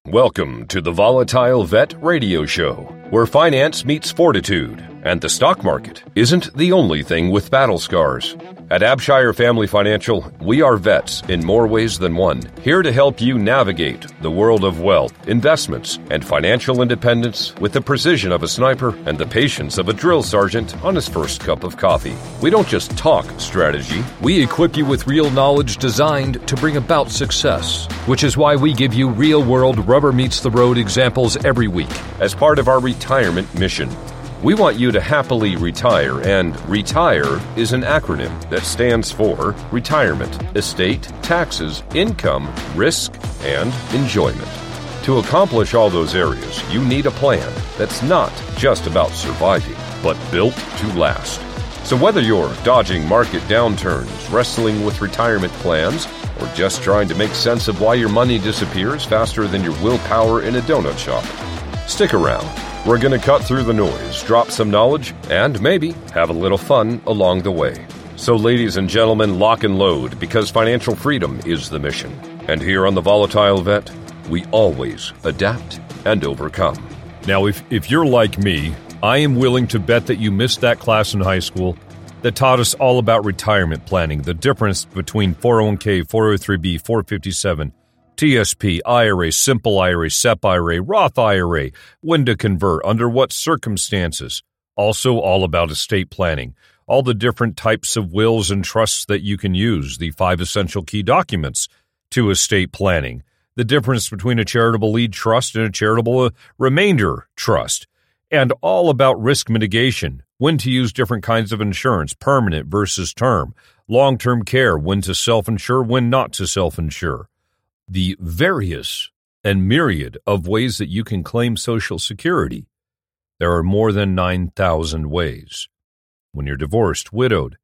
Welcome to the Volatile Vet Radio Show, where finance meets fortitude, and the stock market isn't the only thing with battle scars. At Abshire Family Financial, we are vets in more ways than one, here to help you navigate the world of wealth, investments, and financial independence with the precision of a sniper and the patience of a drill sergeant on his first cup of coffee. We don't just talk strategy, we equip you with real knowledge designed to bring about success, which is why we give you real-world rubber-meets-the-road examples every week as part of our retirement mission. We want you to happily retire, and RETIRE is an acronym that stands for retirement, estate, taxes, income, risk, and enjoyment. To accomplish all those areas, you need a plan that's not just about surviving, but built to last. So whether you're dodging market downturns, wrestling with retirement plans, or just trying to make sense of why your money disappears faster than your willpower in a donut shop, stick around. We're going to cut through the noise, drop some knowledge, and maybe have a little fun along the way. So ladies and gentlemen, lock and load, because financial freedom is the mission. And here on the Volatile Vet, we always adapt and overcome. Now, if you're like me, I am willing to bet that you missed that class in high school that taught us all about retirement planning, the difference between 401k, 403b, 457, TSP, IRA, Simple IRA, SEP IRA, Roth IRA, when to convert, under what circumstances. Also all about estate planning, all the different types of wills and trusts that you can use, the 5 essential key documents to estate planning, the difference between a charitable lead trust and a charitable remainder trust, and all about risk mitigation, when to use different kinds of insurance, permanent versus term, long-term care, when to self-insure, when not to self-insure. The various and myriad of ways that you can claim Social Security. There are more than 9,000 ways. When you're divorced, widowed,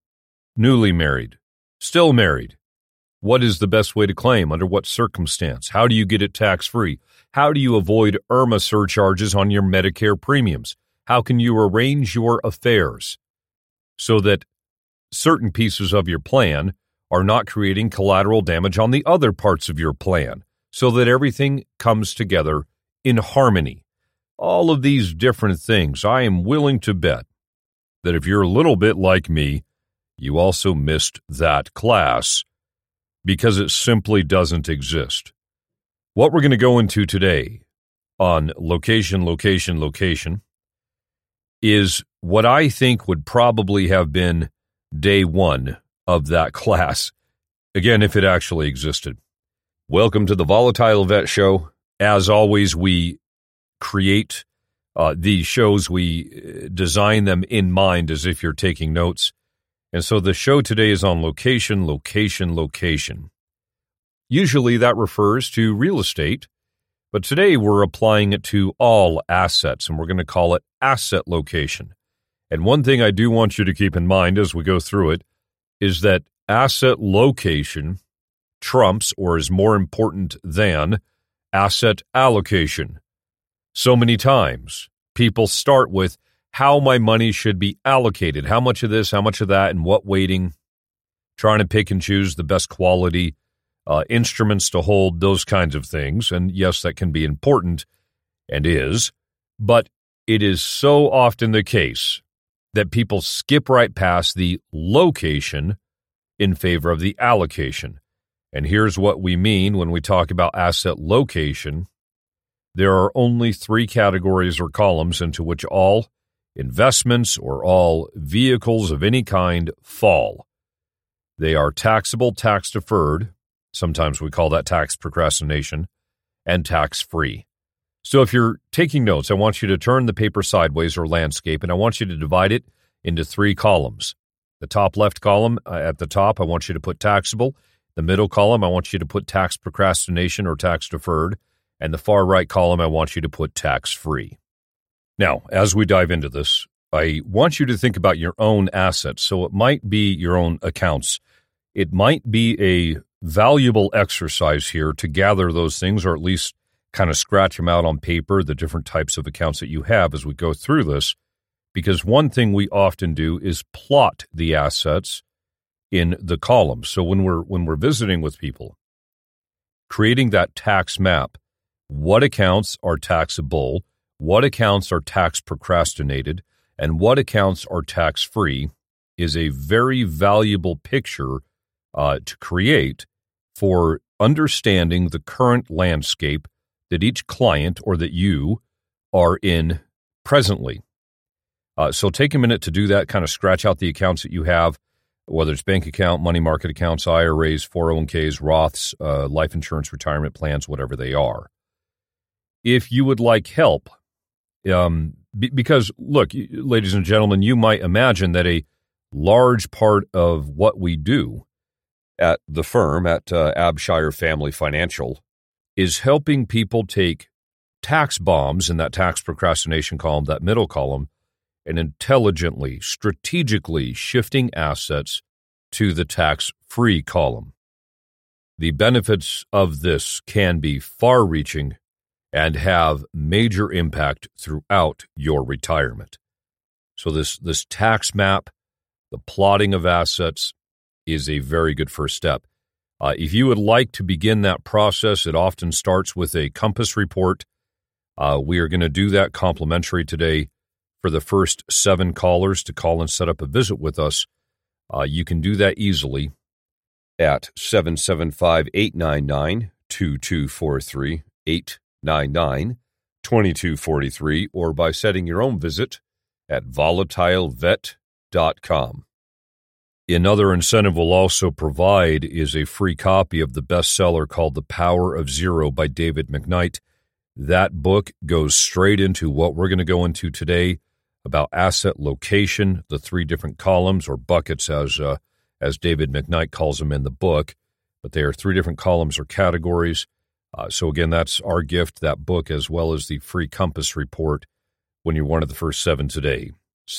newly married, still married, what is the best way to claim? Under what circumstance? How do you get it tax-free? How do you avoid IRMAA surcharges on your Medicare premiums? How can you arrange your affairs so that certain pieces of your plan are not creating collateral damage on the other parts of your plan, so that everything comes together in harmony? All of these different things, I am willing to bet that if you're a little bit like me, you also missed that class because it simply doesn't exist. What we're going to go into today on location is what I think would probably have been day one of that class, again, if it actually existed. Welcome to the Volatile Vet Show. As always, we create these shows, we design them in mind as if you're taking notes. And so the show today is on location. Usually that refers to real estate, but today we're applying it to all assets, and we're going to call it asset location. And one thing I do want you to keep in mind as we go through it is that asset location trumps or is more important than asset allocation. So many times, people start with how my money should be allocated, how much of this, how much of that, and what weighting, trying to pick and choose the best quality instruments to hold, those kinds of things. And yes, that can be important and is, but it is so often the case that people skip right past the location in favor of the allocation. And here's what we mean when we talk about asset location. There are only 3 categories or columns into which all investments or all vehicles of any kind fall. They are taxable, tax-deferred, sometimes we call that tax procrastination, and tax-free. So if you're taking notes, I want you to turn the paper sideways or landscape, and I want you to divide it into 3 columns. The top left column, at the top, I want you to put taxable. The middle column, I want you to put tax procrastination or tax deferred. And the far right column, I want you to put tax-free. Now, as we dive into this, I want you to think about your own assets. So it might be your own accounts. It might be a valuable exercise here to gather those things, or at least kind of scratch them out on paper, the different types of accounts that you have as we go through this, because one thing we often do is plot the assets in the columns. So when we're visiting with people, creating that tax map what accounts are taxable, what accounts are tax procrastinated, and what accounts are tax-free is a very valuable picture to create for understanding the current landscape that each client or that you are in presently. So take a minute to do that, kind of scratch out the accounts that you have, whether it's bank account, money market accounts, IRAs, 401ks, Roths, life insurance, retirement plans, whatever they are. If you would like help, because, look, ladies and gentlemen, you might imagine that a large part of what we do at the firm, at Abshire Family Financial, is helping people take tax bombs in that tax procrastination column, that middle column, and intelligently, strategically shifting assets to the tax-free column. The benefits of this can be far-reaching and have major impact throughout your retirement. So this tax map, the plotting of assets, is a very good first step. If you would like to begin that process, it often starts with a Compass report. We are going to do that complimentary today for the first 7 callers to call and set up a visit with us. You can do that easily at 775-899-2243, 899-2243, or by setting your own visit at volatilevet.com. Another incentive we'll also provide is a free copy of the bestseller called The Power of Zero by David McKnight. That book goes straight into what we're going to go into today about asset location, the 3 different columns or buckets as David McKnight calls them in the book, but they are 3 different columns or categories. So again, that's our gift, that book, as well as the free Compass report when you're one of the first 7 today.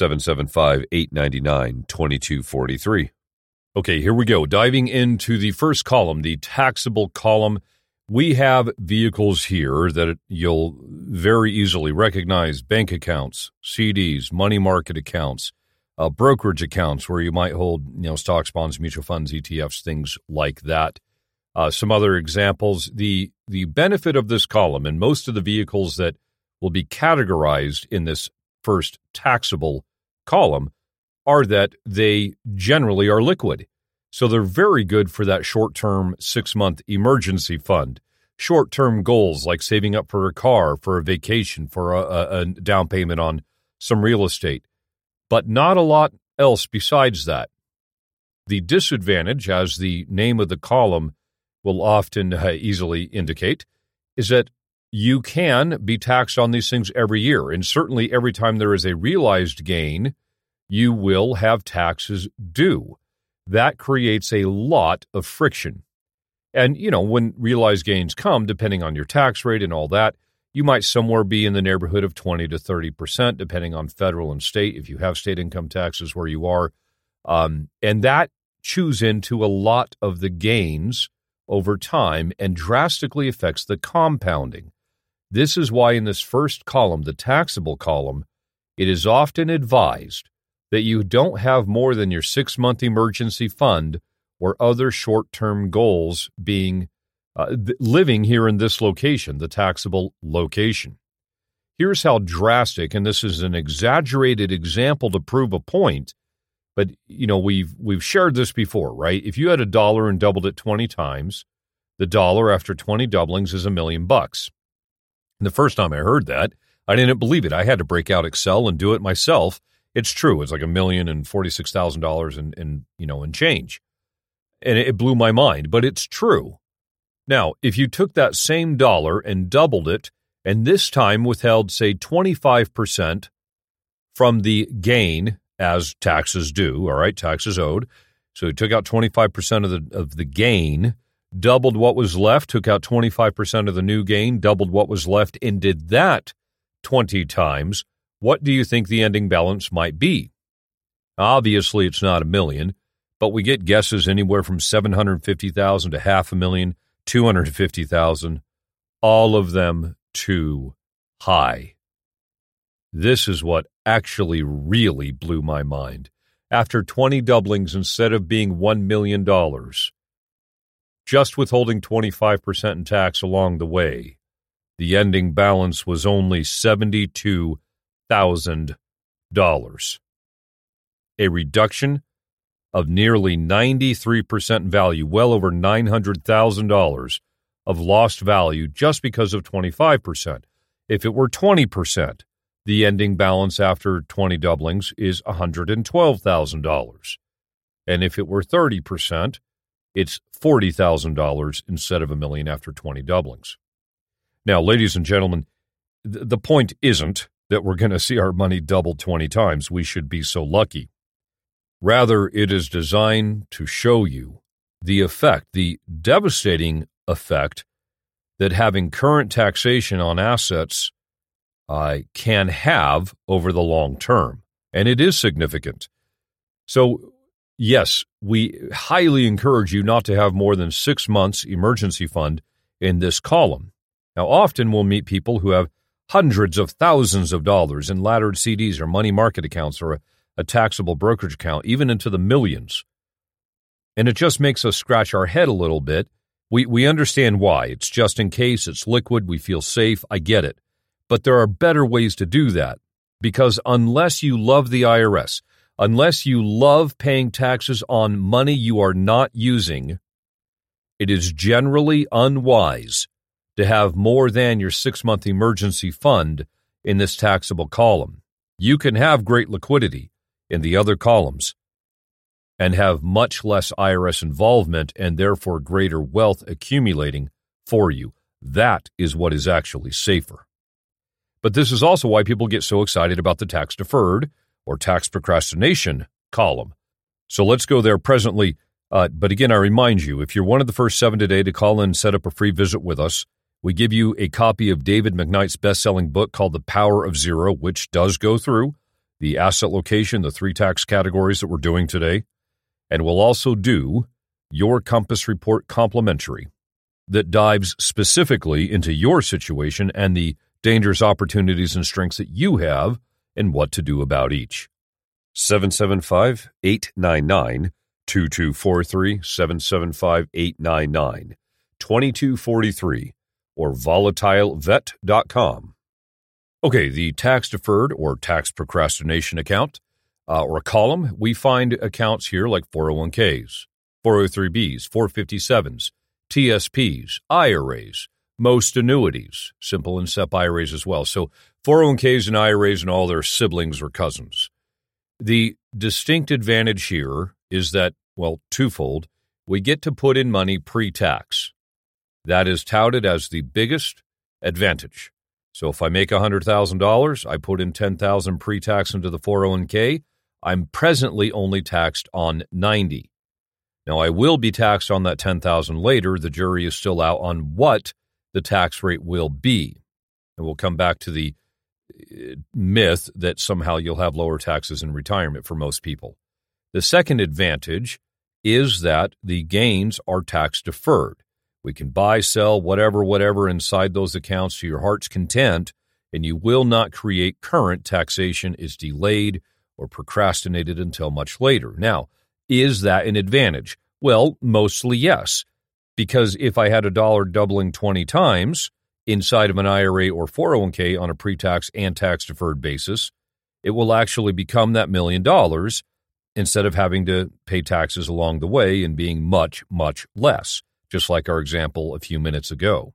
775-899-2243. Okay, here we go. Diving into the first column, the taxable column. We have vehicles here that you'll very easily recognize: bank accounts, CDs, money market accounts, brokerage accounts where you might hold, stocks, bonds, mutual funds, ETFs, things like that. Some other examples. The benefit of this column and most of the vehicles that will be categorized in this first taxable column are that they generally are liquid. So they're very good for that short-term 6-month emergency fund, short-term goals like saving up for a car, for a vacation, for a down payment on some real estate, but not a lot else besides that. The disadvantage, as the name of the column will often easily indicate, is that you can be taxed on these things every year. And certainly every time there is a realized gain, you will have taxes due. That creates a lot of friction. And, when realized gains come, depending on your tax rate and all that, you might somewhere be in the neighborhood of 20 to 30%, depending on federal and state, if you have state income taxes where you are. And that chews into a lot of the gains over time and drastically affects the compounding. This is why in this first column, the taxable column, it is often advised that you don't have more than your 6-month emergency fund or other short-term goals being living here in this location, the taxable location. Here's how drastic, and this is an exaggerated example to prove a point, but we've shared this before, right? If you had $1 and doubled it 20 times, the dollar after 20 doublings is $1 million. And the first time I heard that, I didn't believe it. I had to break out Excel and do it myself. It's true. It's like $1,046,000 in change. And it blew my mind, but it's true. Now, if you took that same dollar and doubled it, and this time withheld, say, 25% from the gain as taxes due, all right, taxes owed. So you took out 25% of the gain, doubled what was left, took out 25% of the new gain, doubled what was left, and did that 20 times, what do you think the ending balance might be? Obviously, it's not $1 million, but we get guesses anywhere from $750,000 to $500,000, $250,000, all of them too high. This is what actually really blew my mind. After 20 doublings, instead of being $1 million, just withholding 25% in tax along the way, the ending balance was only $72,000. A reduction of nearly 93% value, well over $900,000 of lost value just because of 25%. If it were 20%, the ending balance after 20 doublings is $112,000. And if it were 30%, it's $40,000 instead of $1 million after 20 doublings. Now, ladies and gentlemen, the point isn't that we're going to see our money double 20 times. We should be so lucky. Rather, it is designed to show you the effect, the devastating effect that having current taxation on assets can have over the long term. And it is significant. So, yes, we highly encourage you not to have more than 6 months emergency fund in this column. Now, often we'll meet people who have hundreds of thousands of dollars in laddered CDs or money market accounts or a taxable brokerage account, even into the millions. And it just makes us scratch our head a little bit. We understand why. It's just in case, it's liquid, we feel safe, I get it. But there are better ways to do that, because unless you love the IRS, unless you love paying taxes on money you are not using, it is generally unwise to have more than your 6-month emergency fund in this taxable column. You can have great liquidity in the other columns and have much less IRS involvement and therefore greater wealth accumulating for you. That is what is actually safer. But this is also why people get so excited about the tax deferred or tax procrastination column. So let's go there presently. But again, I remind you, if you're one of the first 7 today to call in and set up a free visit with us, we give you a copy of David McKnight's best-selling book called The Power of Zero, which does go through the asset location, the 3 tax categories that we're doing today. And we'll also do your Compass Report complimentary that dives specifically into your situation and the dangers, opportunities, and strengths that you have and what to do about each. 775-899-2243, 775-899-2243, or volatilevet.com. Okay, the tax deferred or tax procrastination account or a column, we find accounts here like 401ks, 403bs, 457s, TSPs, IRAs, most annuities, simple and SEP IRAs as well. So 401ks and IRAs and all their siblings or cousins. The distinct advantage here is that, well, twofold. We get to put in money pre-tax. That is touted as the biggest advantage. So if I make $100,000, I put in $10,000 pre-tax into the 401k, I'm presently only taxed on $90,000. Now, I will be taxed on that $10,000 later. The jury is still out on what the tax rate will be. And we'll come back to the myth that somehow you'll have lower taxes in retirement for most people. The second advantage is that the gains are tax deferred. We can buy, sell, whatever inside those accounts to your heart's content, and you will not create current taxation is delayed or procrastinated until much later. Now, is that an advantage? Well, mostly yes, because if I had a dollar doubling 20 times inside of an IRA or 401k on a pre-tax and tax-deferred basis, it will actually become that $1 million instead of having to pay taxes along the way and being much, much less, just like our example a few minutes ago.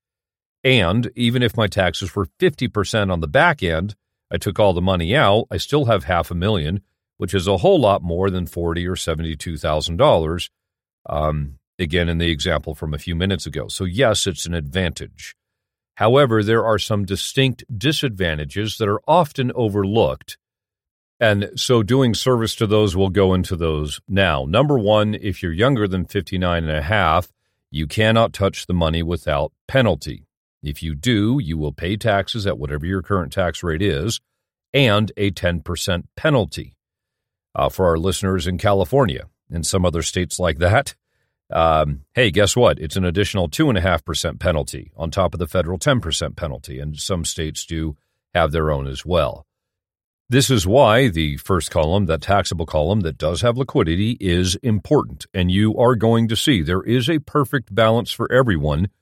And even if my taxes were 50% on the back end, I took all the money out, I still have $500,000, which is a whole lot more than $40,000 or $72,000, again, in the example from a few minutes ago. So yes, it's an advantage. However, there are some distinct disadvantages that are often overlooked. And so doing service to those, we'll go into those now. Number one, if you're younger than 59 and a half, you cannot touch the money without penalty. If you do, you will pay taxes at whatever your current tax rate is and a 10% penalty. For our listeners in California and some other states like that, hey, guess what? It's an additional 2.5% penalty on top of the federal 10% penalty, and some states do have their own as well. This is why the first column, that taxable column that does have liquidity, is important, and you are going to see there is a perfect balance for everyone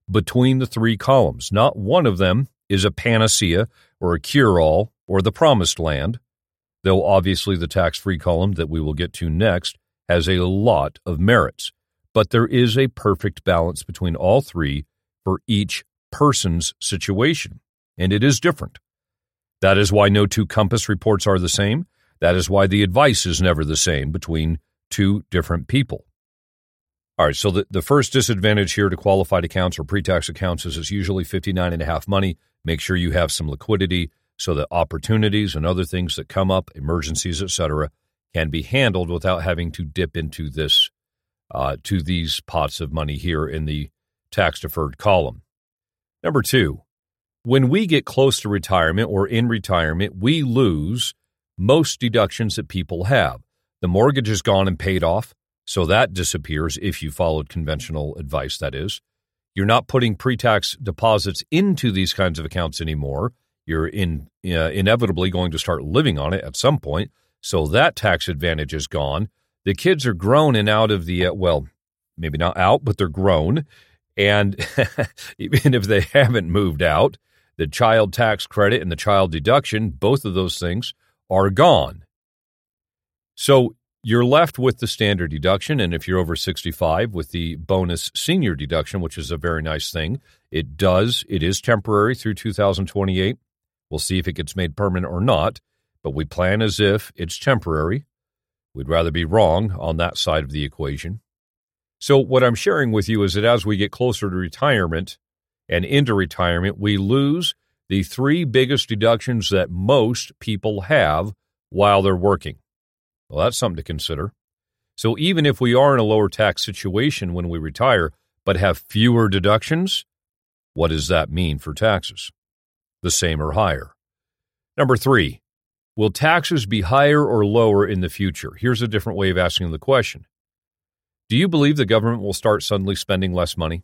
between the three columns. Not one of them is a panacea or a cure-all or the promised land, though obviously the tax-free column that we will get to next has a lot of merits. But there is a perfect balance between all three for each person's situation, and it is different. That is why no two Compass reports are the same. That is why the advice is never the same between two different people. All right, so the first disadvantage here to qualified accounts or pre-tax accounts is it's usually $59.5 money. Make sure you have some liquidity so that opportunities and other things that come up, emergencies, etc., can be handled without having to dip into this to these pots of money here in the tax-deferred column. Number two, when we get close to retirement or in retirement, we lose most deductions that people have. The mortgage is gone and paid off, so that disappears if you followed conventional advice, that is. You're not putting pre-tax deposits into these kinds of accounts anymore. You're inevitably going to start living on it at some point, so that tax advantage is gone. The kids are grown and out of the, maybe not out, but they're grown. And even if they haven't moved out, the child tax credit and the child deduction, both of those things are gone. So you're left with the standard deduction, and if you're over 65, with the bonus senior deduction, which is a very nice thing. It is temporary through 2028. We'll see if it gets made permanent or not, but we plan as if it's temporary. We'd rather be wrong on that side of the equation. So what I'm sharing with you is that as we get closer to retirement and into retirement, we lose the three biggest deductions that most people have while they're working. Well, that's something to consider. So even if we are in a lower tax situation when we retire, but have fewer deductions, what does that mean for taxes? The same or higher. Number three, will taxes be higher or lower in the future? Here's a different way of asking the question. Do you believe the government will start suddenly spending less money?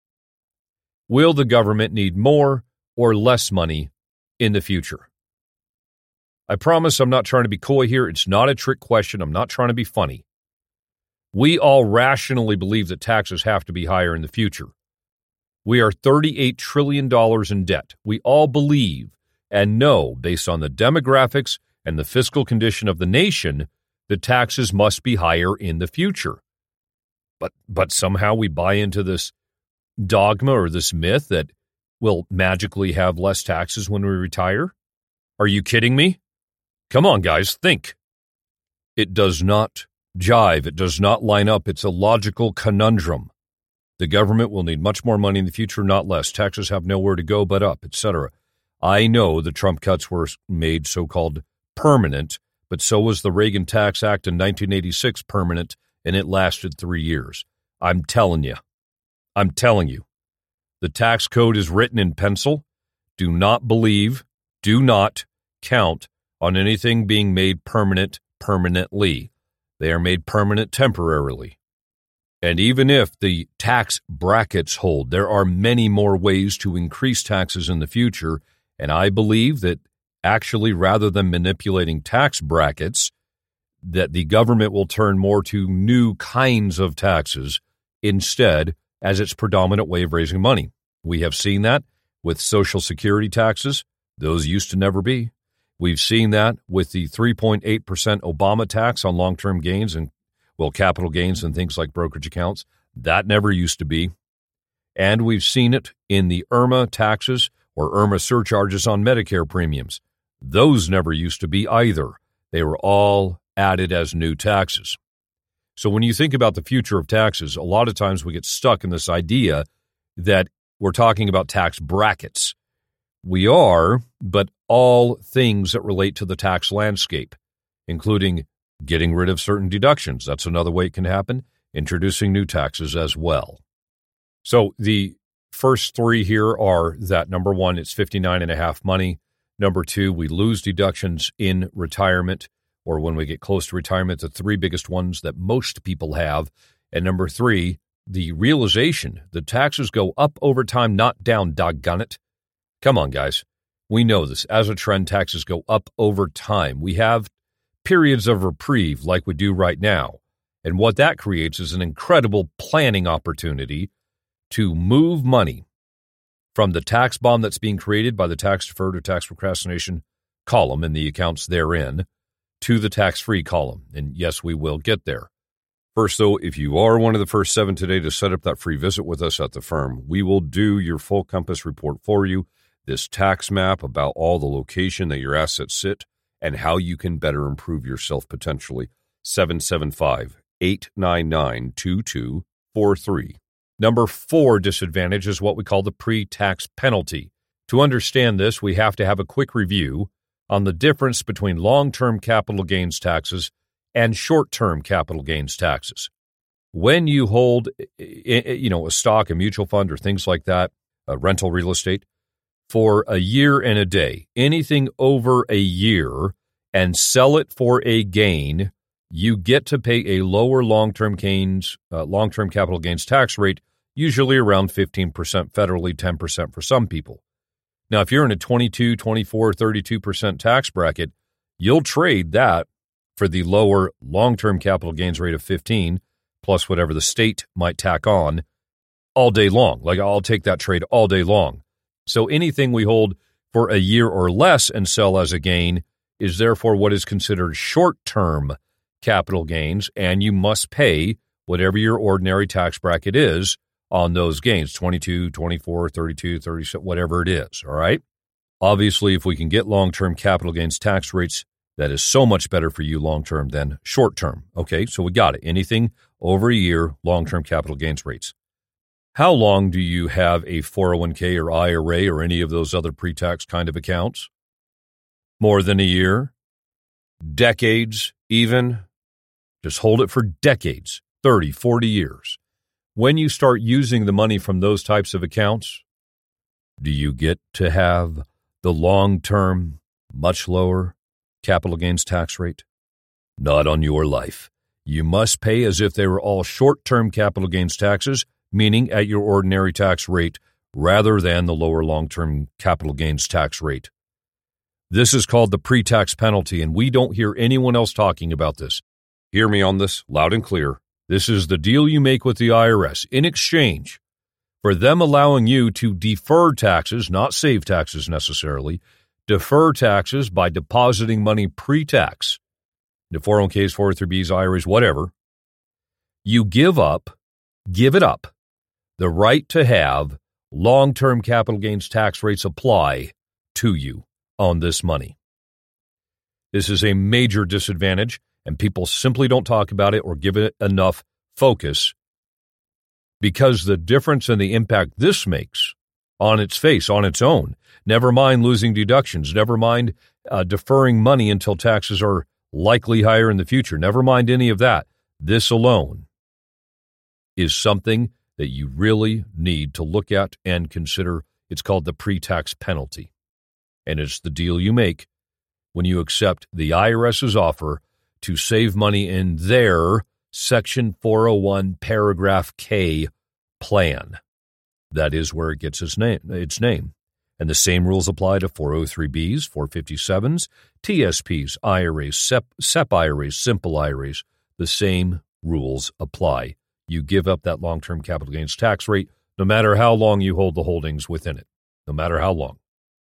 Will the government need more or less money in the future? I promise I'm not trying to be coy here. It's not a trick question. I'm not trying to be funny. We all rationally believe that taxes have to be higher in the future. We are $38 trillion in debt. We all believe and know, based on the demographics and the fiscal condition of the nation, that taxes must be higher in the future. But somehow we buy into this dogma or this myth that we'll magically have less taxes when we retire? Are you kidding me? Come on, guys, think. It does not jive. It does not line up. It's a logical conundrum. The government will need much more money in the future, not less. Taxes have nowhere to go but up, etc. I know the Trump cuts were made so-called permanent, but so was the Reagan Tax Act in 1986 permanent, and it lasted 3 years. I'm telling you. The tax code is written in pencil. Do not count on anything being made permanent permanently. They are made permanent temporarily. And even if the tax brackets hold, there are many more ways to increase taxes in the future, and I believe that actually, rather than manipulating tax brackets, that the government will turn more to new kinds of taxes instead as its predominant way of raising money. We have seen that with Social Security taxes. Those used to never be. We've seen that with the 3.8% Obama tax on long-term gains and, capital gains and things like brokerage accounts. That never used to be. And we've seen it in the IRMA taxes or IRMA surcharges on Medicare premiums. Those never used to be either. They were all added as new taxes. So when you think about the future of taxes, a lot of times we get stuck in this idea that we're talking about tax brackets. We are, but all things that relate to the tax landscape, including getting rid of certain deductions. That's another way it can happen. Introducing new taxes as well. So the first three here are that, number one, it's $59.5 money. Number two, we lose deductions in retirement or when we get close to retirement, the three biggest ones that most people have. And number three, the realization that taxes go up over time, not down, doggone it. Come on, guys. We know this. As a trend, taxes go up over time. We have periods of reprieve like we do right now. And what that creates is an incredible planning opportunity to move money from the tax bomb that's being created by the tax deferred or tax procrastination column and the accounts therein to the tax-free column. And yes, we will get there. First, though, if you are one of the first 7 today to set up that free visit with us at the firm, we will do your full Compass report for you, this tax map about all the location that your assets sit and how you can better improve yourself potentially. 775-899-2243. Number 4 disadvantage is what we call the pre-tax penalty. To understand this, we have to have a quick review on the difference between long-term capital gains taxes and short-term capital gains taxes. When you hold, a stock, a mutual fund, or things like that, rental real estate, for a year and a day, anything over a year, and sell it for a gain, you get to pay a lower long-term capital gains tax rate, usually around 15% federally, 10% for some people. Now, if you're in a 22, 24, 32% tax bracket, you'll trade that for the lower long-term capital gains rate of 15 plus whatever the state might tack on all day long. Like, I'll take that trade all day long. So anything we hold for a year or less and sell as a gain is therefore what is considered short-term capital gains, and you must pay whatever your ordinary tax bracket is on those gains, 22, 24, 32, 37, whatever it is, all right? Obviously, if we can get long-term capital gains tax rates, that is so much better for you long-term than short-term. Okay, so we got it. Anything over a year, long-term capital gains rates. How long do you have a 401k or IRA or any of those other pre-tax kind of accounts? More than a year? Decades even? Just hold it for decades, 30, 40 years. When you start using the money from those types of accounts, do you get to have the long-term, much lower capital gains tax rate? Not on your life. You must pay as if they were all short-term capital gains taxes, meaning at your ordinary tax rate, rather than the lower long-term capital gains tax rate. This is called the pre-tax penalty, and we don't hear anyone else talking about this. Hear me on this loud and clear. This is the deal you make with the IRS in exchange for them allowing you to defer taxes, not save taxes necessarily, defer taxes by depositing money pre-tax, the 401ks, 403bs, IRAs, whatever. You give it up, the right to have long-term capital gains tax rates apply to you on this money. This is a major disadvantage, and people simply don't talk about it or give it enough focus because the difference and the impact this makes on its face, on its own, never mind losing deductions, never mind deferring money until taxes are likely higher in the future, never mind any of that. This alone is something that you really need to look at and consider. It's called the pre-tax penalty, and it's the deal you make when you accept the IRS's offer to save money in their Section 401 Paragraph K plan. That is where it gets its name. And the same rules apply to 403Bs, 457s, TSPs, IRAs, SEP IRAs, simple IRAs. The same rules apply. You give up that long-term capital gains tax rate no matter how long you hold the holdings within it, no matter how long.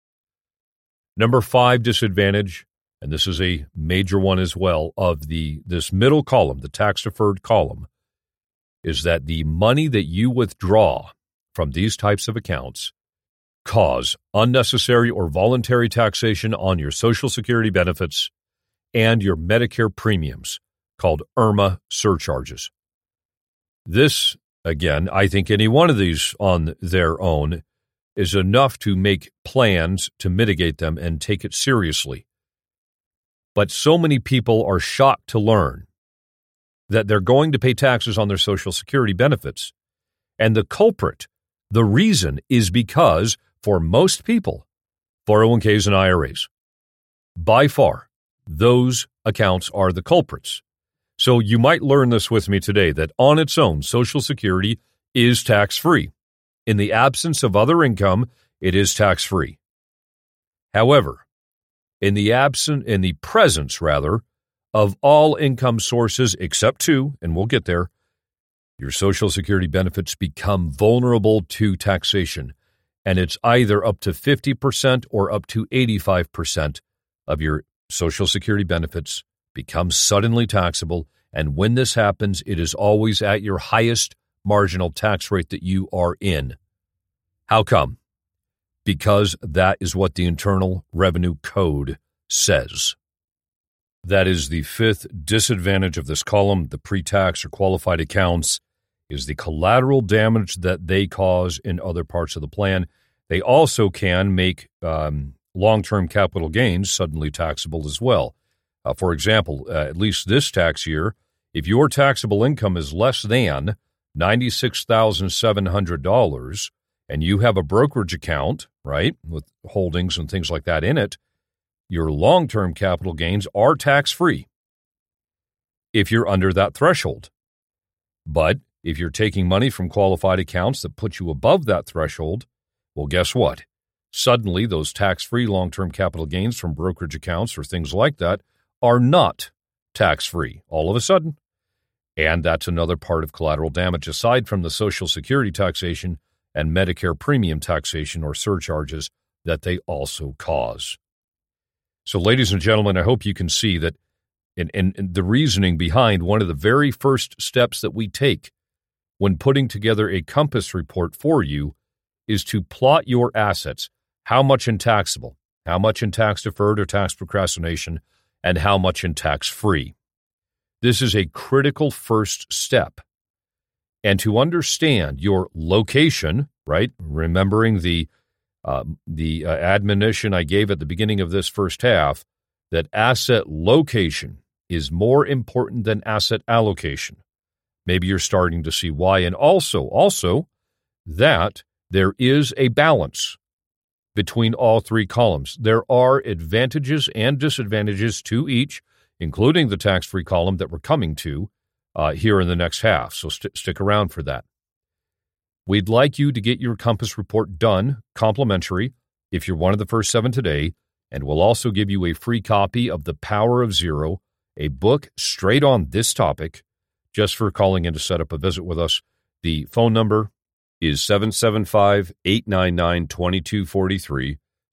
Number 5 disadvantage, and this is a major one as well, of this middle column, the tax-deferred column, is that the money that you withdraw from these types of accounts cause unnecessary or voluntary taxation on your Social Security benefits and your Medicare premiums, called IRMAA surcharges. This, again, I think any one of these on their own is enough to make plans to mitigate them and take it seriously. But so many people are shocked to learn that they're going to pay taxes on their Social Security benefits. And the culprit, the reason, is because for most people, 401ks and IRAs, by far, those accounts are the culprits. So you might learn this with me today, that on its own, Social Security is tax-free. In the absence of other income, it is tax-free. However, in the presence of all income sources except 2, and we'll get there, your Social Security benefits become vulnerable to taxation. and it's either up to 50% or up to 85% of your Social Security benefits become suddenly taxable. And when this happens, it is always at your highest marginal tax rate that you are in. How come? Because that is what the Internal Revenue Code says. That is the fifth disadvantage of this column. The pre-tax or qualified accounts is the collateral damage that they cause in other parts of the plan. They also can make long-term capital gains suddenly taxable as well. For example, at least this tax year, if your taxable income is less than $96,700 and you have a brokerage account, right, with holdings and things like that in it, your long-term capital gains are tax-free if you're under that threshold. But if you're taking money from qualified accounts that put you above that threshold, well, guess what? Suddenly, those tax-free long-term capital gains from brokerage accounts or things like that are not tax-free all of a sudden. And that's another part of collateral damage, aside from the Social Security taxation and Medicare premium taxation or surcharges that they also cause. So, ladies and gentlemen, I hope you can see that in the reasoning behind one of the very first steps that we take when putting together a Compass report for you is to plot your assets, how much in taxable, how much in tax deferred or tax procrastination, and how much in tax-free. This is a critical first step. And to understand your location, right, remembering the admonition I gave at the beginning of this first half, that asset location is more important than asset allocation. Maybe you're starting to see why. And also that there is a balance between all three columns. There are advantages and disadvantages to each, including the tax-free column that we're coming to here in the next half. So stick around for that. We'd like you to get your Compass report done, complimentary, if you're one of the first 7 today, and we'll also give you a free copy of The Power of Zero, a book straight on this topic, just for calling in to set up a visit with us. The phone number is 775-899-2243,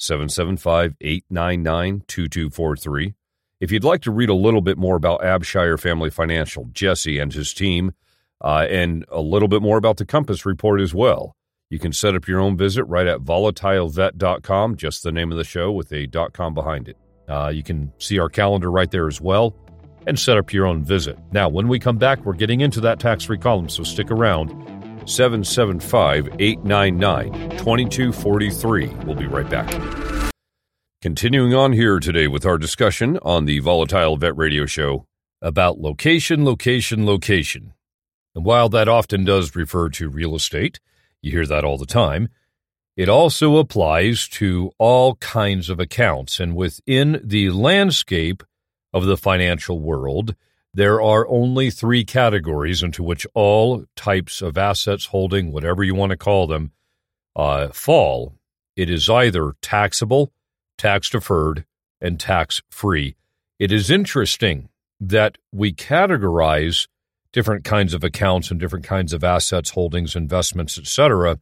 775-899-2243. If you'd like to read a little bit more about Abshire Family Financial, Jesse and his team, and a little bit more about the Compass report as well, you can set up your own visit right at volatilevet.com, just the name of the show with a .com behind it. You can see our calendar right there as well and set up your own visit. Now, when we come back, we're getting into that tax-free column, so stick around. 775-899-2243. We'll be right back. Continuing on here today with our discussion on the Volatile Vet Radio Show about location. And while that often does refer to real estate, you hear that all the time, it also applies to all kinds of accounts. And within the landscape of the financial world, there are only 3 categories into which all types of assets, holding, whatever you want to call them, fall. It is either taxable, tax-deferred, and tax-free. It is interesting that we categorize different kinds of accounts and different kinds of assets, holdings, investments, etc.,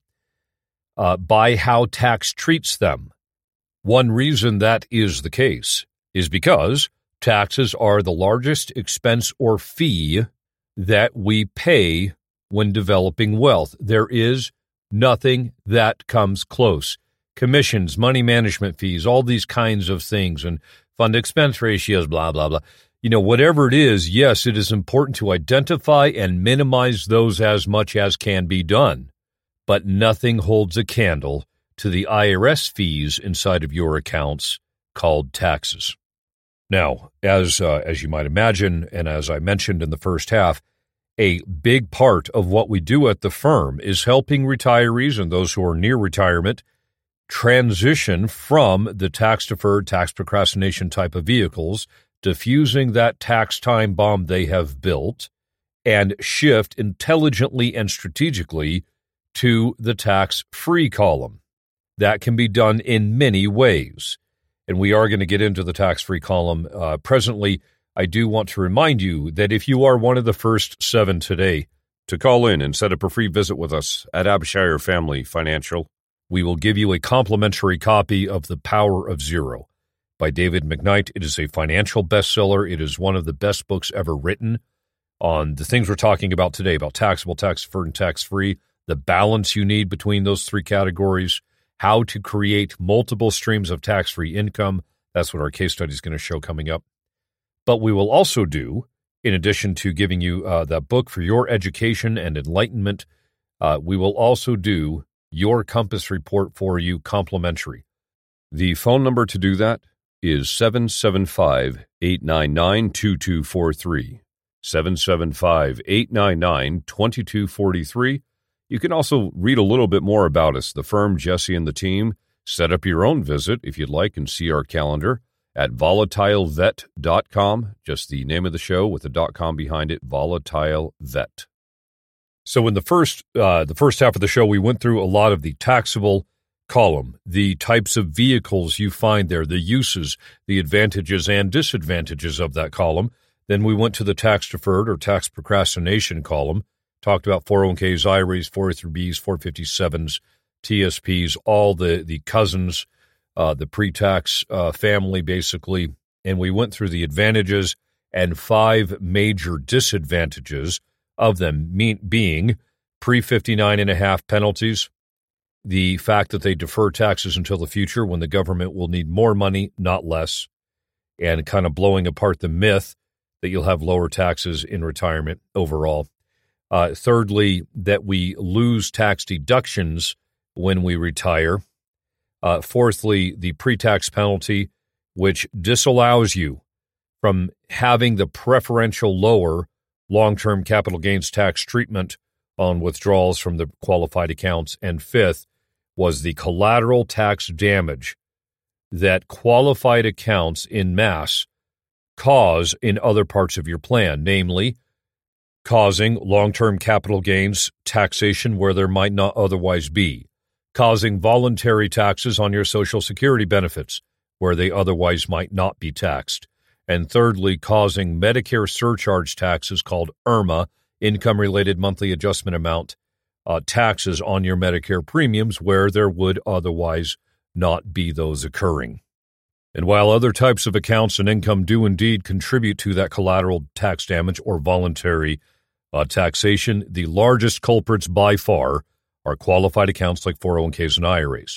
by how tax treats them. One reason that is the case is because taxes are the largest expense or fee that we pay when developing wealth. There is nothing that comes close. Commissions, money management fees, all these kinds of things, and fund expense ratios, blah, blah, blah. You know, whatever it is, yes, it is important to identify and minimize those as much as can be done. But nothing holds a candle to the IRS fees inside of your accounts called taxes. Now, as you might imagine, and as I mentioned in the first half, a big part of what we do at the firm is helping retirees and those who are near retirement transition from the tax-deferred, tax procrastination type of vehicles, diffusing that tax time bomb they have built, and shift intelligently and strategically to the tax-free column. That can be done in many ways. And we are going to get into the tax-free column presently. I do want to remind you that if you are one of the first 7 today to call in and set up a free visit with us at Abshire Family Financial, we will give you a complimentary copy of The Power of Zero by David McKnight. It is a financial bestseller. It is one of the best books ever written on the things we're talking about today, about taxable, tax-deferred, and tax-free, the balance you need between those three categories, how to create multiple streams of tax-free income. That's what our case study is going to show coming up. But we will also do, in addition to giving you that book for your education and enlightenment, we will also do your Compass Report for you complimentary. The phone number to do that is 775-899-2243. 775-899-2243. You can also read a little bit more about us, the firm, Jesse, and the team. Set up your own visit if you'd like and see our calendar at volatilevet.com. Just the name of the show with the .com behind it, Volatile Vet. So in the first half of the show, we went through a lot of the taxable column, the types of vehicles you find there, the uses, the advantages and disadvantages of that column. Then we went to the tax-deferred or tax procrastination column, talked about 401ks, IRAs, 403bs, 457s, TSPs, all the cousins, the pre-tax family, basically. And we went through the advantages and 5 major disadvantages of them, being pre-59.5 penalties, the fact that they defer taxes until the future when the government will need more money, not less, and kind of blowing apart the myth that you'll have lower taxes in retirement overall. Thirdly, that we lose tax deductions when we retire. Fourthly, the pre-tax penalty, which disallows you from having the preferential lower long-term capital gains tax treatment on withdrawals from the qualified accounts. And fifth was the collateral tax damage that qualified accounts en masse cause in other parts of your plan, namely causing long-term capital gains taxation where there might not otherwise be, causing voluntary taxes on your Social Security benefits where they otherwise might not be taxed, and thirdly, causing Medicare surcharge taxes called IRMA, income-related monthly adjustment amount, taxes on your Medicare premiums where there would otherwise not be those occurring. And while other types of accounts and income do indeed contribute to that collateral tax damage or voluntary taxation, the largest culprits by far are qualified accounts like 401ks and IRAs.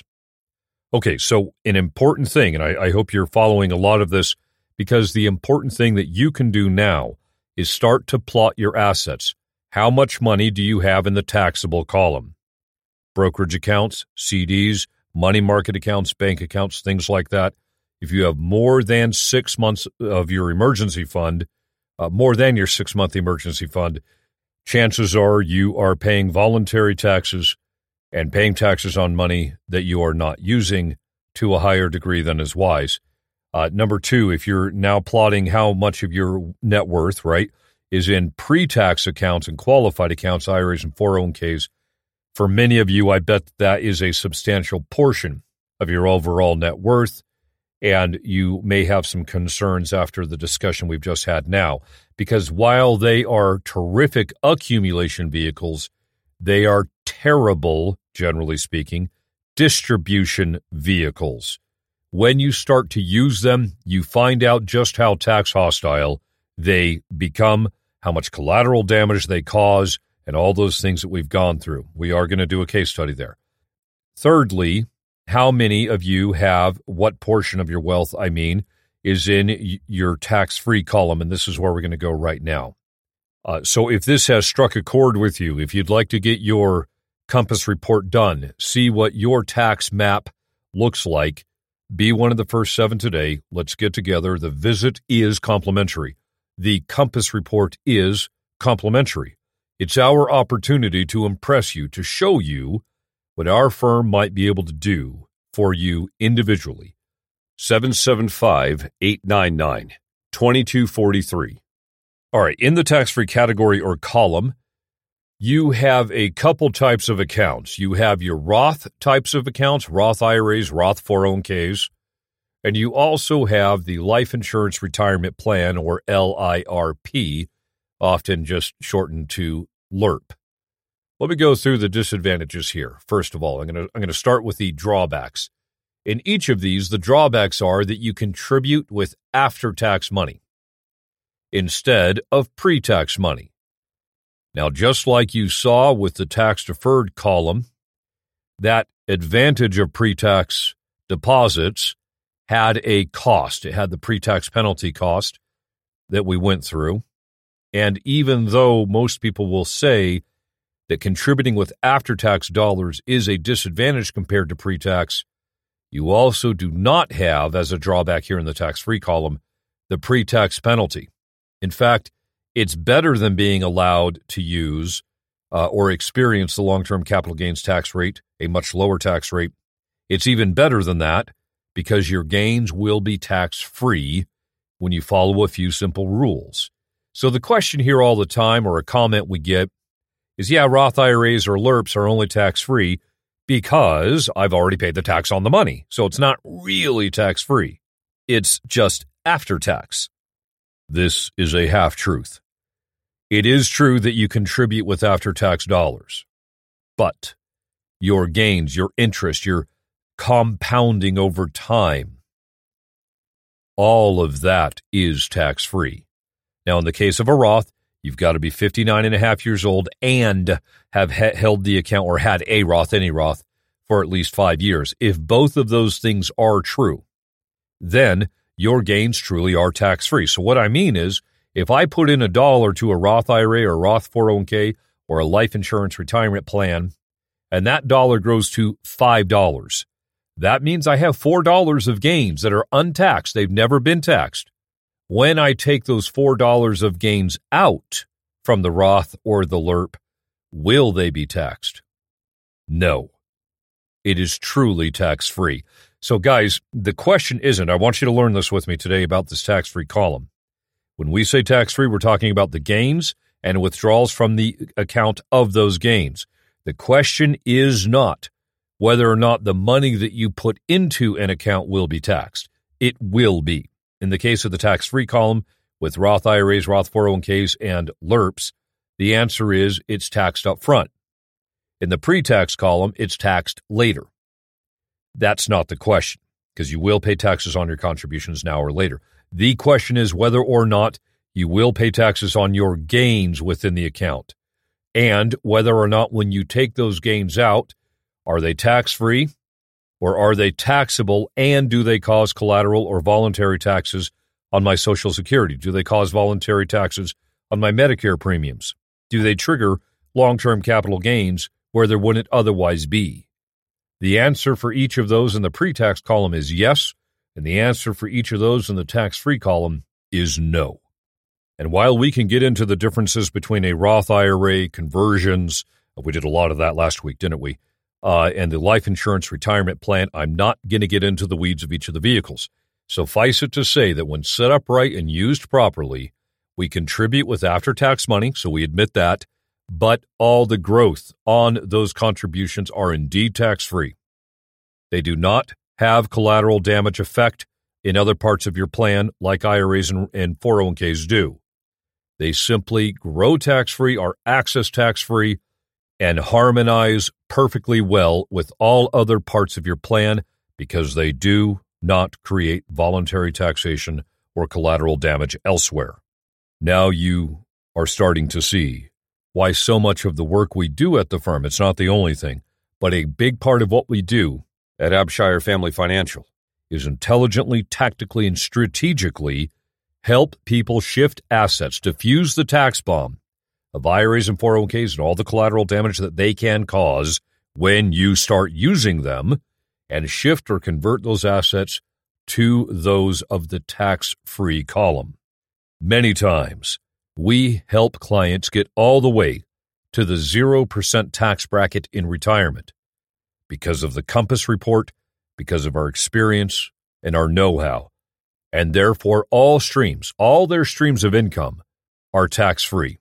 Okay, so an important thing, and I hope you're following a lot of this, because the important thing that you can do now is start to plot your assets. How much money do you have in the taxable column? Brokerage accounts, CDs, money market accounts, bank accounts, things like that. If you have more than 6 months of your emergency fund, more than your 6-month emergency fund, chances are you are paying voluntary taxes and paying taxes on money that you are not using to a higher degree than is wise. Number 2, if you're now plotting how much of your net worth, right, is in pre-tax accounts and qualified accounts, IRAs and 401ks, for many of you, I bet that is a substantial portion of your overall net worth. And you may have some concerns after the discussion we've just had now, because while they are terrific accumulation vehicles, they are terrible, generally speaking, distribution vehicles. When you start to use them, you find out just how tax hostile they become, how much collateral damage they cause, and all those things that we've gone through. We are going to do a case study there. Thirdly, how many of you have, what portion of your wealth, is in your tax-free column, and this is where we're going to go right now. So if this has struck a chord with you, if you'd like to get your Compass Report done, see what your tax map looks like, be one of the first 7 today. Let's get together. The visit is complimentary. The Compass Report is complimentary. It's our opportunity to impress you, to show you what our firm might be able to do for you individually. 775-899-2243. All right, in the tax-free category or column, you have a couple types of accounts. You have your Roth types of accounts, Roth IRAs, Roth 401ks, and you also have the Life Insurance Retirement Plan, or LIRP, often just shortened to LIRP. Let me go through the disadvantages here. First of all, I'm going to start with the drawbacks. In each of these, the drawbacks are that you contribute with after-tax money instead of pre-tax money. Now, just like you saw with the tax-deferred column, that advantage of pre-tax deposits had a cost. It had the pre-tax penalty cost that we went through. And even though most people will say that contributing with after-tax dollars is a disadvantage compared to pre-tax, you also do not have, as a drawback here in the tax-free column, the pre-tax penalty. In fact, it's better than being allowed to use or experience the long-term capital gains tax rate, a much lower tax rate. It's even better than that because your gains will be tax-free when you follow a few simple rules. So the question here all the time, or a comment we get, is, yeah, Roth IRAs or LERPs are only tax-free because I've already paid the tax on the money. So it's not really tax-free. It's just after tax. This is a half-truth. It is true that you contribute with after-tax dollars, but your gains, your interest, your compounding over time, all of that is tax-free. Now, in the case of a Roth, you've got to be 59 and a half years old and have held the account or had a Roth, any Roth, for at least 5 years. If both of those things are true, then your gains truly are tax-free. So what I mean is, if I put in $1 to a Roth IRA or Roth 401k or a life insurance retirement plan, and that dollar grows to $5, that means I have $4 of gains that are untaxed. They've never been taxed. When I take those $4 of gains out from the Roth or the LERP, will they be taxed? No. It is truly tax-free. So guys, the question isn't, I want you to learn this with me today about this tax-free column. When we say tax-free, we're talking about the gains and withdrawals from the account of those gains. The question is not whether or not the money that you put into an account will be taxed. It will be. In the case of the tax-free column with Roth IRAs, Roth 401ks, and LERPs, the answer is it's taxed up front. In the pre-tax column, it's taxed later. That's not the question, because you will pay taxes on your contributions now or later. The question is whether or not you will pay taxes on your gains within the account, and whether or not when you take those gains out, are they tax-free or are they taxable, and do they cause collateral or voluntary taxes on my Social Security? Do they cause voluntary taxes on my Medicare premiums? Do they trigger long-term capital gains where there wouldn't otherwise be? The answer for each of those in the pre-tax column is yes, and the answer for each of those in the tax-free column is no. And while we can get into the differences between a Roth IRA, conversions, we did a lot of that last week, didn't we? And the life insurance retirement plan, I'm not going to get into the weeds of each of the vehicles. Suffice it to say that when set up right and used properly, we contribute with after-tax money, so we admit that, but all the growth on those contributions are indeed tax-free. They do not have collateral damage effect in other parts of your plan like IRAs and 401ks do. They simply grow tax-free, are access tax-free, and harmonize perfectly well with all other parts of your plan because they do not create voluntary taxation or collateral damage elsewhere. Now you are starting to see why so much of the work we do at the firm, it's not the only thing, but a big part of what we do at Abshire Family Financial is intelligently, tactically, and strategically help people shift assets, diffuse the tax bomb of IRAs and 401ks and all the collateral damage that they can cause when you start using them, and shift or convert those assets to those of the tax-free column. Many times, we help clients get all the way to the 0% tax bracket in retirement because of the Compass Report, because of our experience and our know-how, and therefore all their streams of income are tax-free.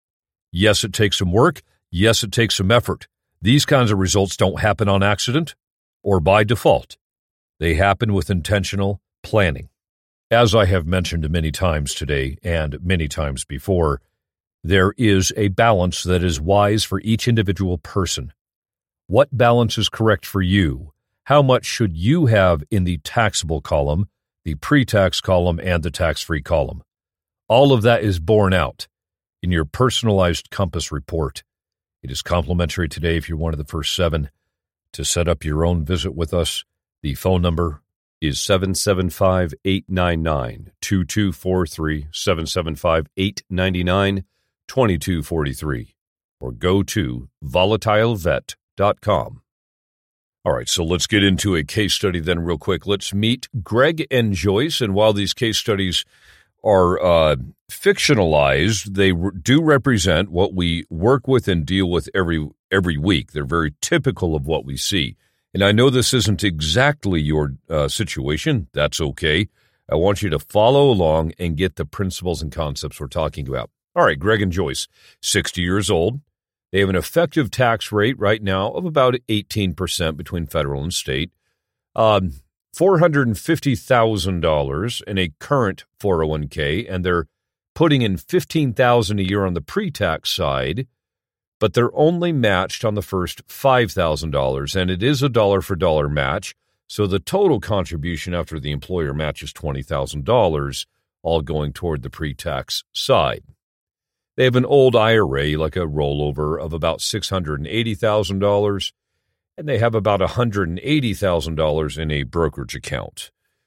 Yes, it takes some work. Yes, it takes some effort. These kinds of results don't happen on accident or by default. They happen with intentional planning. As I have mentioned many times today and many times before, there is a balance that is wise for each individual person. What balance is correct for you? How much should you have in the taxable column, the pre-tax column, and the tax-free column? All of that is borne out in your personalized Compass report. It is complimentary today if you're one of the first 7 to set up your own visit with us. The phone number is 775-899-2243, 775-899-2243, or go to volatilevet.com. All right, so let's get into a case study then real quick. Let's meet Greg and Joyce, and while these case studies are fictionalized, they do represent what we work with and deal with every week. They're very typical of what we see. And I know this isn't exactly your situation. That's okay. I want you to follow along and get the principles and concepts we're talking about. All right, Greg and Joyce, 60 years old. They have an effective tax rate right now of about 18% between federal and state. $450,000 in a current 401k, and they're putting in $15,000 a year on the pre-tax side, but they're only matched on the first $5,000, and it is a dollar-for-dollar match, so the total contribution after the employer match is $20,000, all going toward the pre-tax side. They have an old IRA, like a rollover, of about $680,000, and they have about $180,000 in a brokerage account.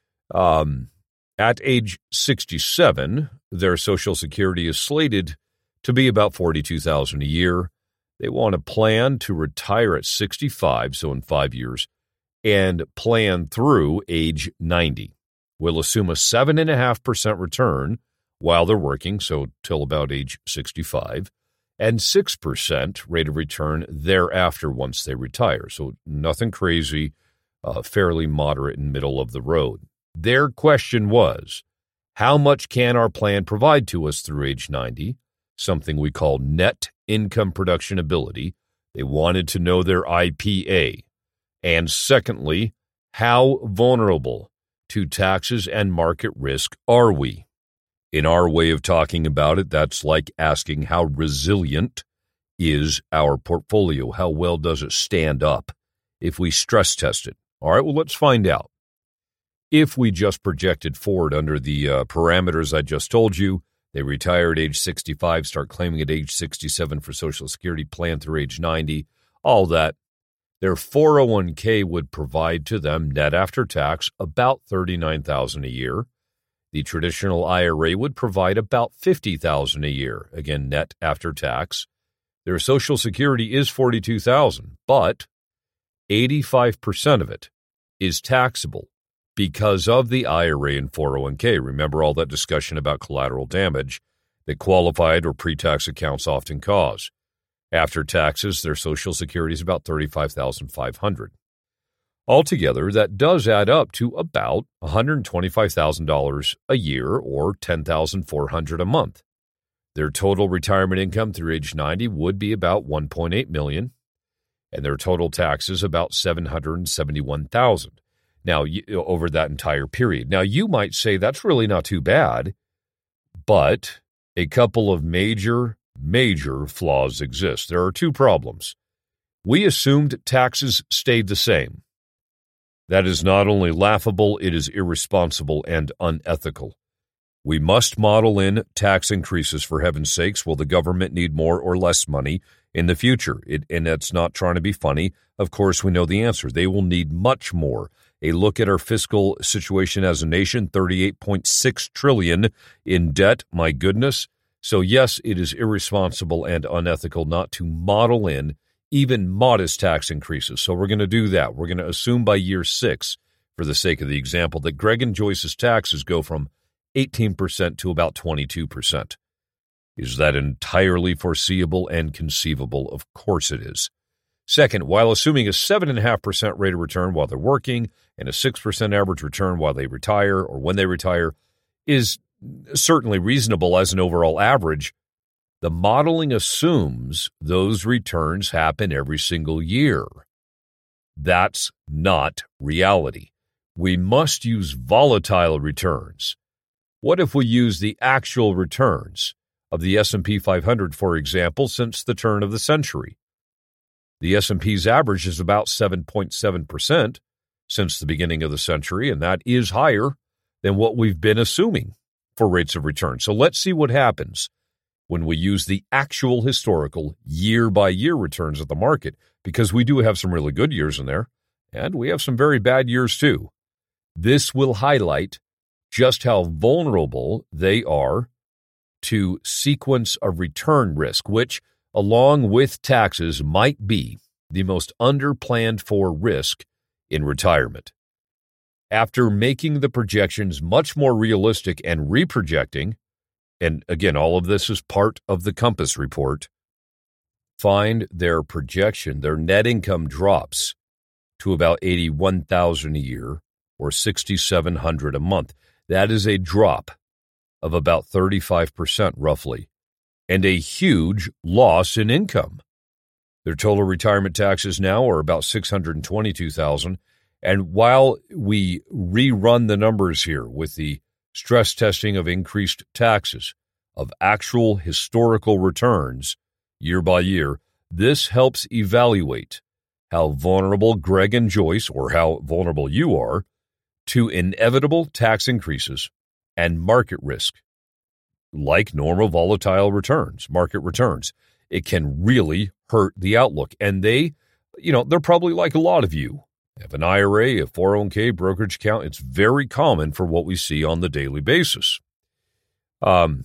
At age 67, their Social Security is slated to be about $42,000 a year. They want to plan to retire at 65, so in 5 years, and plan through age 90. We'll assume a 7.5% return while they're working, so till about age 65, and 6% rate of return thereafter once they retire. So nothing crazy, fairly moderate and middle of the road. Their question was, how much can our plan provide to us through age 90? Something we call net income production ability. They wanted to know their IPA. And secondly, how vulnerable to taxes and market risk are we? In our way of talking about it, that's like asking how resilient is our portfolio? How well does it stand up if we stress test it? All right, well, let's find out. If we just projected forward under the parameters I just told you, they retire at age 65, start claiming at age 67 for Social Security, plan through age 90, all that, their 401k would provide to them net after tax about $39,000 a year. The traditional IRA would provide about $50,000 a year, again, net after tax. Their Social Security is $42,000, but 85% of it is taxable because of the IRA and 401k. Remember all that discussion about collateral damage that qualified or pre-tax accounts often cause. After taxes, their Social Security is about $35,500. Altogether, that does add up to about $125,000 a year or $10,400 a month. Their total retirement income through age 90 would be about $1.8 million, and their total taxes about $771,000. Now, over that entire period. Now, you might say that's really not too bad, but a couple of major flaws exist. There are 2 problems. We assumed taxes stayed the same. That is not only laughable, it is irresponsible and unethical. We must model in tax increases, for heaven's sakes. Will the government need more or less money in the future? And that's not trying to be funny. Of course, we know the answer. They will need much more. A look at our fiscal situation as a nation, $38.6 trillion in debt. My goodness. So yes, it is irresponsible and unethical not to model in even modest tax increases. So we're going to do that. We're going to assume by year 6, for the sake of the example, that Greg and Joyce's taxes go from 18% to about 22%. Is that entirely foreseeable and conceivable? Of course it is. Second, while assuming a 7.5% rate of return while they're working and a 6% average return while they retire or when they retire is certainly reasonable as an overall average, the modeling assumes those returns happen every single year. That's not reality. We must use volatile returns. What if we use the actual returns of the S&P 500, for example, since the turn of the century. The S&P's average is about 7.7% since the beginning of the century, and that is higher than what we've been assuming for rates of return. So let's see what happens when we use the actual historical year-by-year returns of the market, because we do have some really good years in there, and we have some very bad years too. This will highlight just how vulnerable they are to sequence of return risk, which, along with taxes, might be the most underplanned for risk in retirement. After making the projections much more realistic and reprojecting, and again, all of this is part of the Compass report, find their projection, their net income drops to about $81,000 a year or $6,700 a month. That is a drop of about 35% roughly, and a huge loss in income. Their total retirement taxes now are about $622,000, and while we rerun the numbers here with the stress testing of increased taxes, of actual historical returns year by year, this helps evaluate how vulnerable Greg and Joyce, or how vulnerable you are, to inevitable tax increases and market risk. Like normal volatile returns, market returns, it can really hurt the outlook. And they're probably like a lot of you. Have an IRA, a 401k, brokerage account. It's very common for what we see on the daily basis. To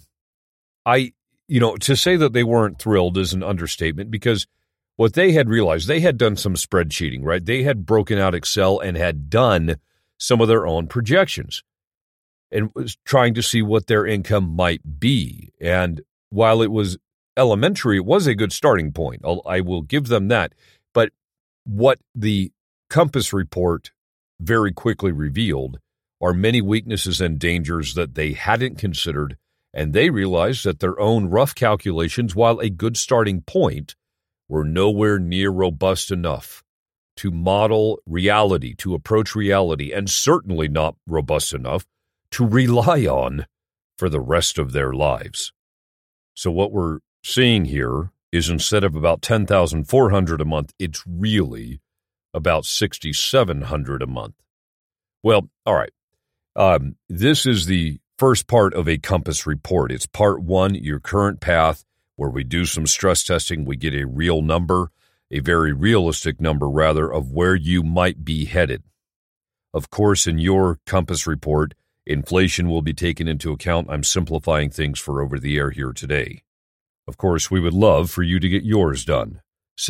say that they weren't thrilled is an understatement, because what they had realized, they had done some spread cheating, right? They had broken out Excel and had done some of their own projections and was trying to see what their income might be. And while it was elementary, it was a good starting point. I will give them that. But what the Compass report very quickly revealed are many weaknesses and dangers that they hadn't considered, and they realized that their own rough calculations, while a good starting point, were nowhere near robust enough to model reality, to approach reality, and certainly not robust enough to rely on for the rest of their lives. So what we're seeing here is, instead of about $10,400 a month, it's really about $6,700 a month. Well, all right. This is the first part of a Compass report. It's part one, your current path, where we do some stress testing. We get a real number, a very realistic number, rather, of where you might be headed. Of course, in your Compass report, inflation will be taken into account. I'm simplifying things for over the air here today. Of course, we would love for you to get yours done.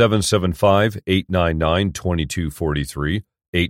775-899-2243,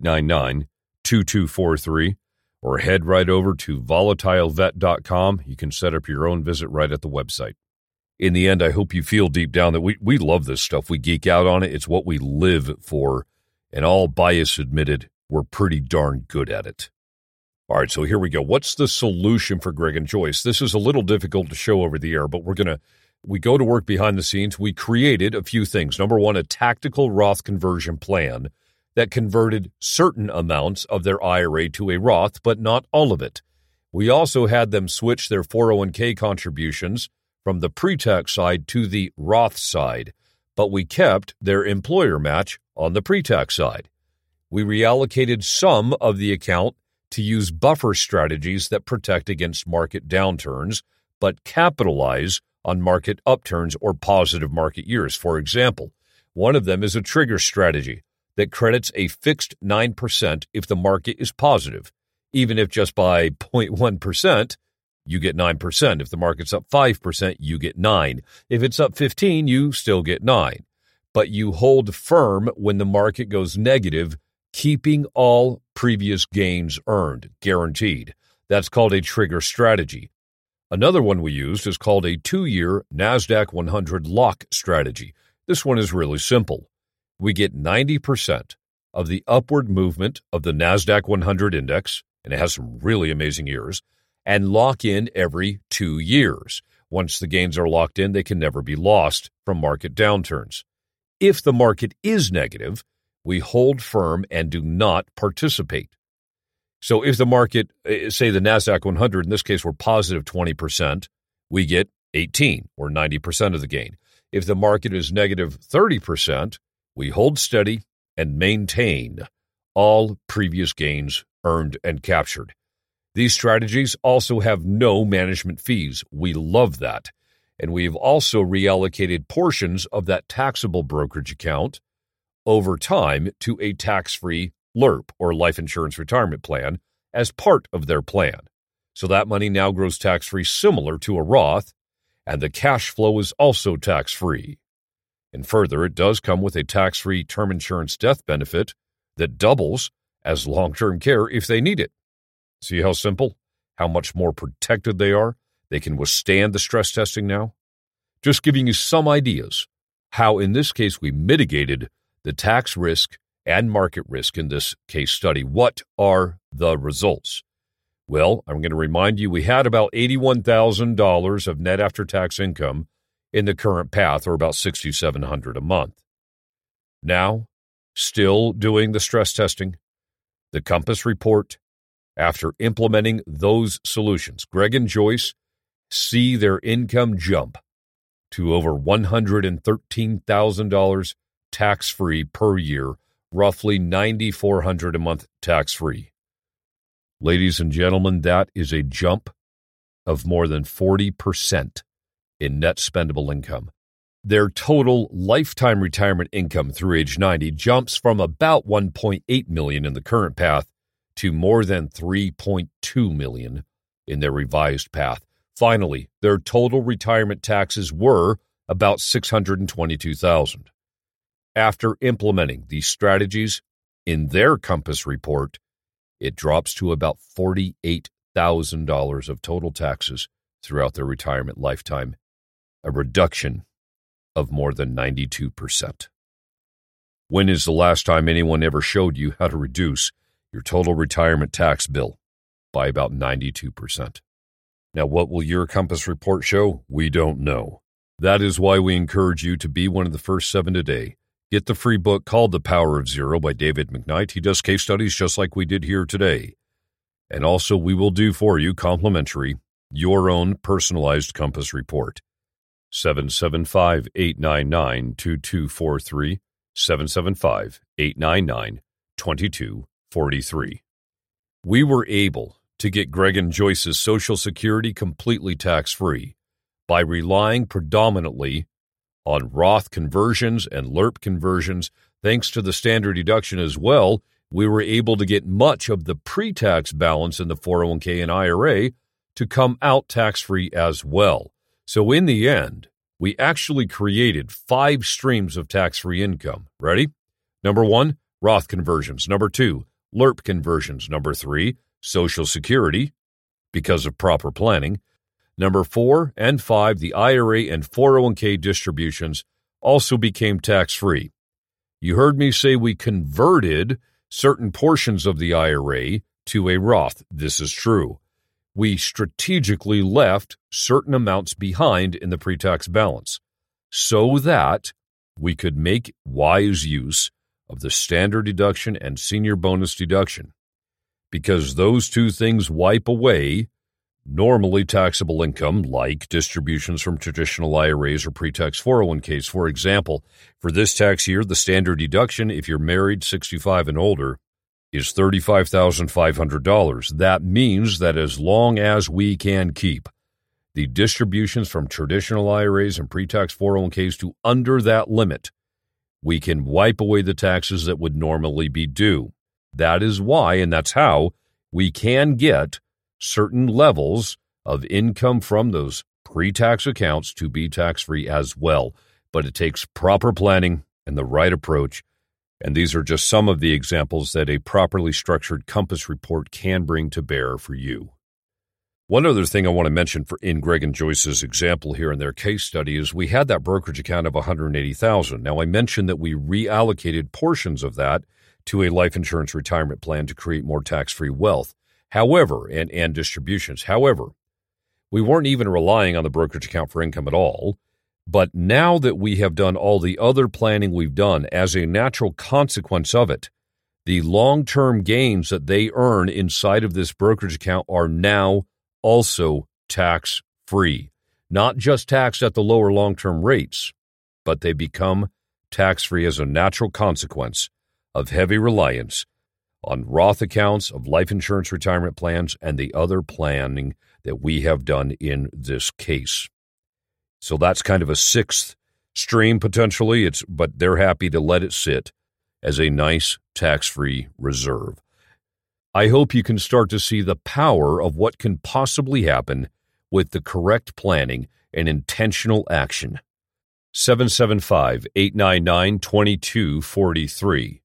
899-2243, or head right over to volatilevet.com. You can set up your own visit right at the website. In the end, I hope you feel deep down that we love this stuff. We geek out on it. It's what we live for, and all bias admitted, we're pretty darn good at it. All right, so here we go. What's the solution for Greg and Joyce? This is a little difficult to show over the air, but we go to work behind the scenes. We created a few things. Number one, a tactical Roth conversion plan that converted certain amounts of their IRA to a Roth, but not all of it. We also had them switch their 401k contributions from the pre-tax side to the Roth side, but we kept their employer match on the pre-tax side. We reallocated some of the account to use buffer strategies that protect against market downturns, but capitalize on market upturns or positive market years. For example, one of them is a trigger strategy that credits a fixed 9% if the market is positive. Even if just by 0.1%, you get 9%. If the market's up 5%, you get 9. If it's up 15, you still get 9. But you hold firm when the market goes negative, keeping all previous gains earned, guaranteed. That's called a trigger strategy. Another one we used is called a 2-year NASDAQ 100 lock strategy. This one is really simple. We get 90% of the upward movement of the NASDAQ 100 index, and it has some really amazing years, and lock in every 2 years. Once the gains are locked in, they can never be lost from market downturns. If the market is negative, we hold firm and do not participate. So if the market, say the NASDAQ 100, in this case, were positive 20%, we get 18, or 90% of the gain. If the market is negative 30%, we hold steady and maintain all previous gains earned and captured. These strategies also have no management fees. We love that. And we've also reallocated portions of that taxable brokerage account over time to a tax-free LIRP, or life insurance retirement plan, as part of their plan. So that money now grows tax-free, similar to a Roth, and the cash flow is also tax-free. And further, it does come with a tax-free term insurance death benefit that doubles as long-term care if they need it. See how simple? How much more protected they are? They can withstand the stress testing now? Just giving you some ideas how, in this case, we mitigated the tax risk and market risk in this case study. What are the results? Well, I'm going to remind you we had about $81,000 of net after-tax income in the current path, or about $6,700 a month. Now, still doing the stress testing, the Compass report, after implementing those solutions, Greg and Joyce see their income jump to over $113,000 tax-free per year, roughly $9,400 a month tax-free. Ladies and gentlemen, that is a jump of more than 40% in net spendable income. Their total lifetime retirement income through age 90 jumps from about $1.8 million in the current path to more than $3.2 million in their revised path. Finally, their total retirement taxes were about $622,000. After implementing these strategies in their Compass report, it drops to about $48,000 of total taxes throughout their retirement lifetime, a reduction of more than 92%. When is the last time anyone ever showed you how to reduce your total retirement tax bill by about 92%? Now, what will your Compass report show? We don't know. That is why we encourage you to be one of the first 7 today. Get the free book called The Power of Zero by David McKnight. He does case studies just like we did here today. And also, we will do for you, complimentary, your own personalized Compass report. 775-899-2243, 775-899-2243. We were able to get Greg and Joyce's Social Security completely tax-free by relying predominantly on Roth conversions and LIRP conversions. Thanks to the standard deduction as well, we were able to get much of the pre-tax balance in the 401k and IRA to come out tax-free as well. So in the end, we actually created 5 streams of tax-free income. Ready? Number 1, Roth conversions. Number 2, LIRP conversions. Number 3, Social Security, because of proper planning. Number 4 and 5, the IRA and 401k distributions also became tax-free. You heard me say we converted certain portions of the IRA to a Roth. This is true. We strategically left certain amounts behind in the pre-tax balance so that we could make wise use of the standard deduction and senior bonus deduction, because those two things wipe away normally taxable income, like distributions from traditional IRAs or pre-tax 401ks. For example, for this tax year, the standard deduction, if you're married 65 and older, is $35,500. That means that as long as we can keep the distributions from traditional IRAs and pre-tax 401ks to under that limit, we can wipe away the taxes that would normally be due. That is why, and that's how, we can get certain levels of income from those pre-tax accounts to be tax-free as well. But it takes proper planning and the right approach, and these are just some of the examples that a properly structured Compass report can bring to bear for you. One other thing I want to mention in Greg and Joyce's example here in their case study is we had that brokerage account of $180,000. Now, I mentioned that we reallocated portions of that to a life insurance retirement plan to create more tax-free wealth. However, and distributions. However, we weren't even relying on the brokerage account for income at all. But now that we have done all the other planning we've done, as a natural consequence of it, the long-term gains that they earn inside of this brokerage account are now also tax-free. not just taxed at the lower long-term rates, but they become tax-free as a natural consequence of heavy reliance on Roth accounts of life insurance retirement plans and the other planning that we have done in this case. So that's kind of a sixth stream potentially, but they're happy to let it sit as a nice tax-free reserve. I hope you can start to see the power of what can possibly happen with the correct planning and intentional action. 775-899-2243.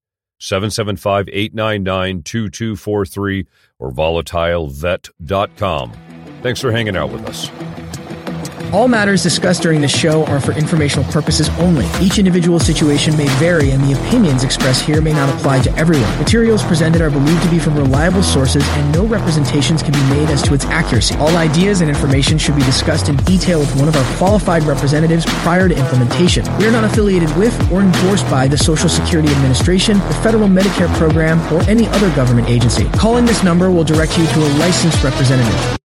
775-899-2243 or volatilevet.com. Thanks for hanging out with us. All matters discussed during the show are for informational purposes only. Each individual situation may vary, and the opinions expressed here may not apply to everyone. Materials presented are believed to be from reliable sources, and no representations can be made as to its accuracy. All ideas and information should be discussed in detail with one of our qualified representatives prior to implementation. We are not affiliated with or endorsed by the Social Security Administration, the Federal Medicare Program, or any other government agency. Calling this number will direct you to a licensed representative.